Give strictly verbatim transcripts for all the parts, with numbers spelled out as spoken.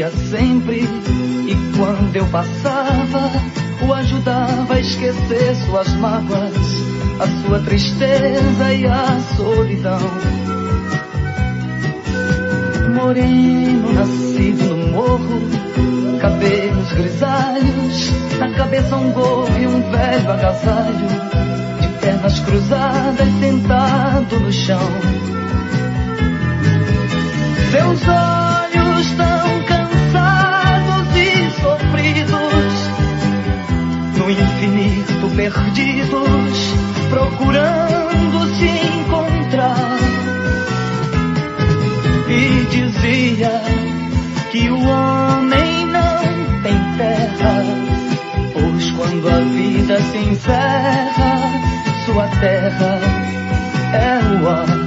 via sempre, e quando eu passava, o ajudava a esquecer suas mágoas, a sua tristeza e a solidão. Moreno, nascido no morro, cabelos grisalhos, na cabeça um gorro e um velho agasalho, de pernas cruzadas, sentado no chão. Seus olhos tão cansados e sofridos, no infinito perdidos, procurando se encontrar. E dizia que o homem não tem terra, pois quando a vida se encerra, sua terra é o ar.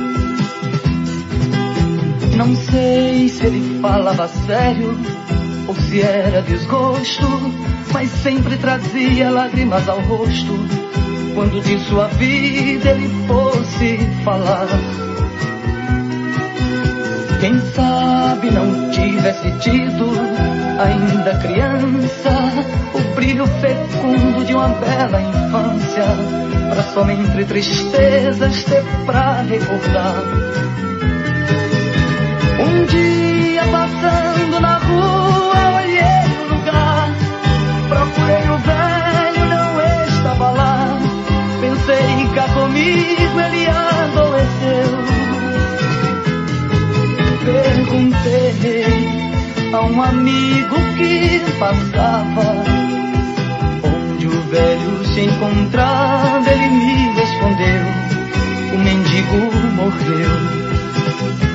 Não sei se ele falava sério ou se era desgosto, mas sempre trazia lágrimas ao rosto quando de sua vida ele fosse falar. Quem sabe não tivesse tido, ainda criança, o brilho fecundo de uma bela infância, pra somente tristezas ter pra recordar. Um dia passando na rua, olhei o lugar, procurei o velho, não estava lá. Pensei cá comigo, ele adoeceu. Perguntei a um amigo que passava onde o velho se encontrava. Ele me respondeu: o mendigo morreu.